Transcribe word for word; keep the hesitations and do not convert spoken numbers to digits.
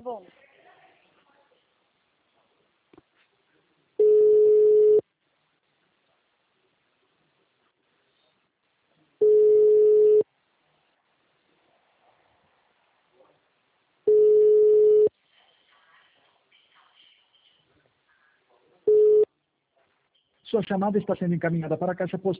bom. Sua chamada está sendo encaminhada para a caixa postal.